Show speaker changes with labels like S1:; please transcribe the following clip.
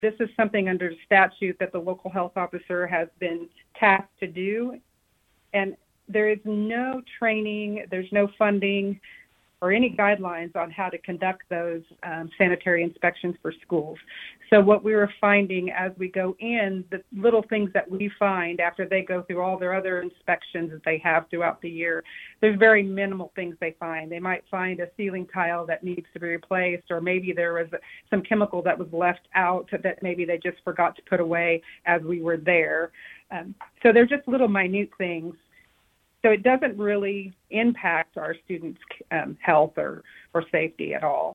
S1: this is something under statute that the local health officer has been tasked to do, and there is no training, there's no funding or any guidelines on how to conduct those sanitary inspections for schools. So what we were finding as we go in, the little things that we find after they go through all their other inspections that they have throughout the year, there's very minimal things they find. They might find a ceiling tile that needs to be replaced, or maybe there was some chemical that was left out that maybe they just forgot to put away as we were there. So they're just little minute things. So it doesn't really impact our students' health or safety at all.